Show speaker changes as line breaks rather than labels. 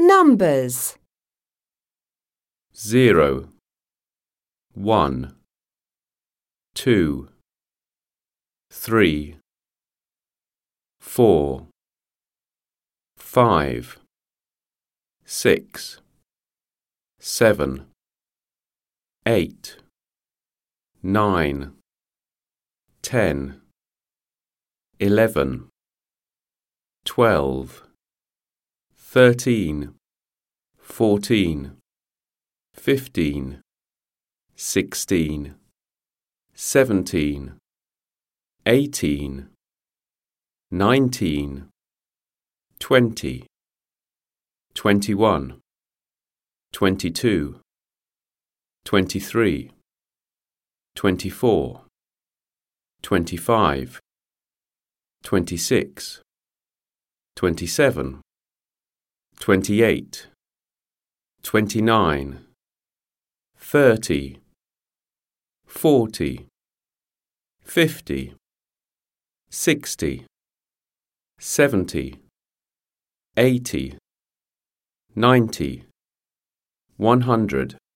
Numbers.
0, 1, 2, 3, 4, 5, 6, 7, 8, 9, 10, 11, 12, 13, 14, 15, 16, 17, 18, 19, 20, 21, 22, 23, 24, 25, 26, 27, 28, 29, 30, 40, 50, 60, 70, 80, 90, 100.